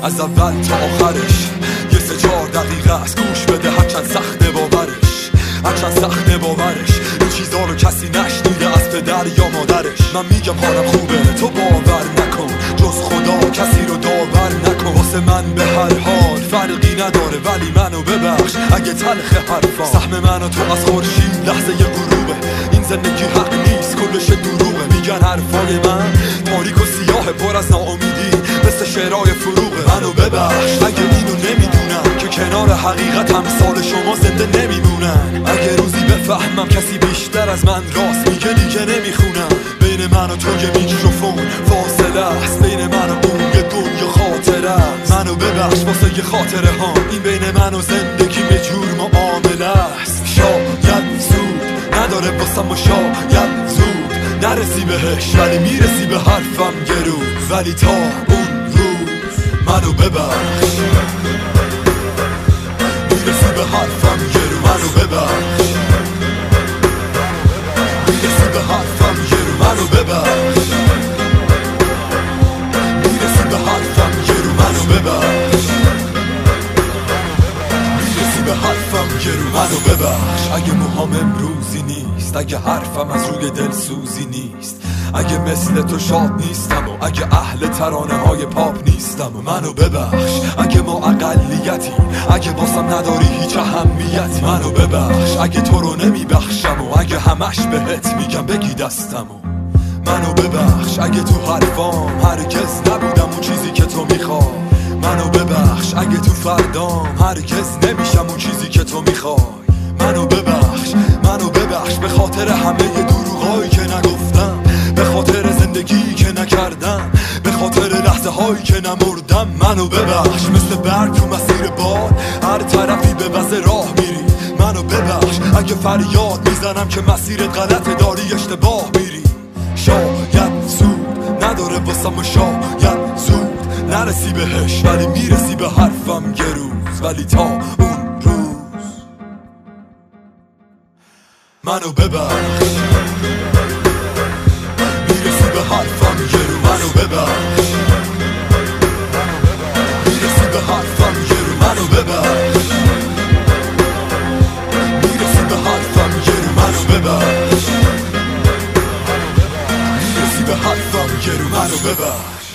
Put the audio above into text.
از اول تا آخرش یه 3-4 دقیقه است، گوش بده هرچند سخته باورش، هرچند سخته باورش. این چیزا رو کسی نشنیده از پدر یا مادرش. من میگم حالم خوبه تو باور نکن، جز خدا کسی رو داور نکن. واسه من به هر حال فرقی نداره، ولی منو ببخش اگه تلخ حرفا. سهم من و تو از خورشید لحظه ی غروبه، این زندگی حق نیست کلش دروغه. میگن حرفای من تاریک و سیاه پر از ناامیدی مثل شعرهای فروغه. منو ببخش اگه اینو نمیدونم که کنار حقیقت امثال شما زنده نمیمونن. اگه روزی بفهمم کسی بیشتر از من راست میگه دیگه نمیخونم. بین من و تو یه میکروفون فاصله است، بین من و اون یه دنیا خاطره است. منو ببخش واسه یه خاطره ها، این بین من و زندگی یه جور معامله است. شاید زود نداره واسم و شاید زود نرسی بهش، ولی میرسی به حرفم یه روز. ولی تا اون روز منو ببخش، میرسی به حرفم یه روز. منو ببخش، میرسی به حرفم یه روز. منو ببخش، میرسی به حرفم یه روز. منو ببخش، میرسی به حرفم یه روز. منو ببخش اگه موهام امروزی نیست، اگه حرفم از روی دل سوزی نیست، اگه مثل تو شاد نیستم و اگه اهل ترانه های پاپ نیستم. و منو ببخش اگه ما اقلیتی، اگه باسم نداری هیچ اهمیتی. منو ببخش اگه تو رو نمیبخشم و اگه همش بهت میگم بگی دستم. و منو ببخش اگه تو حرفام هرگز نبودم اون چیزی که تو میخوای. منو ببخش اگه تو فردام هرگز نمیشم اون چیزی که تو میخوای. منو ببخش، منو ببخش به خاطر همه دروغایی که نگفتم، به خاطر زندگی که نکردم، به خاطر لحظه هایی که نمردم. منو ببخش مثل برگ تو مسیر باد، هر طرفی به وزه راه میری. منو ببخش اگه فریاد میزنم که مسیرت غلطه، داری اشتباه میری. شاید زود نداره واسم و شاید زود نرسی بهش، ولی میرسی به حرفم یه روز. ولی تا اون روز منو ببخش، میرسی به حرفم یه روز. منو ببخش، میرسی به حرفم یه روز. منو ببخش، میرسی به حرفم یه روز. منو ببخش، میرسی به حرفم یه روز. منو ببخش.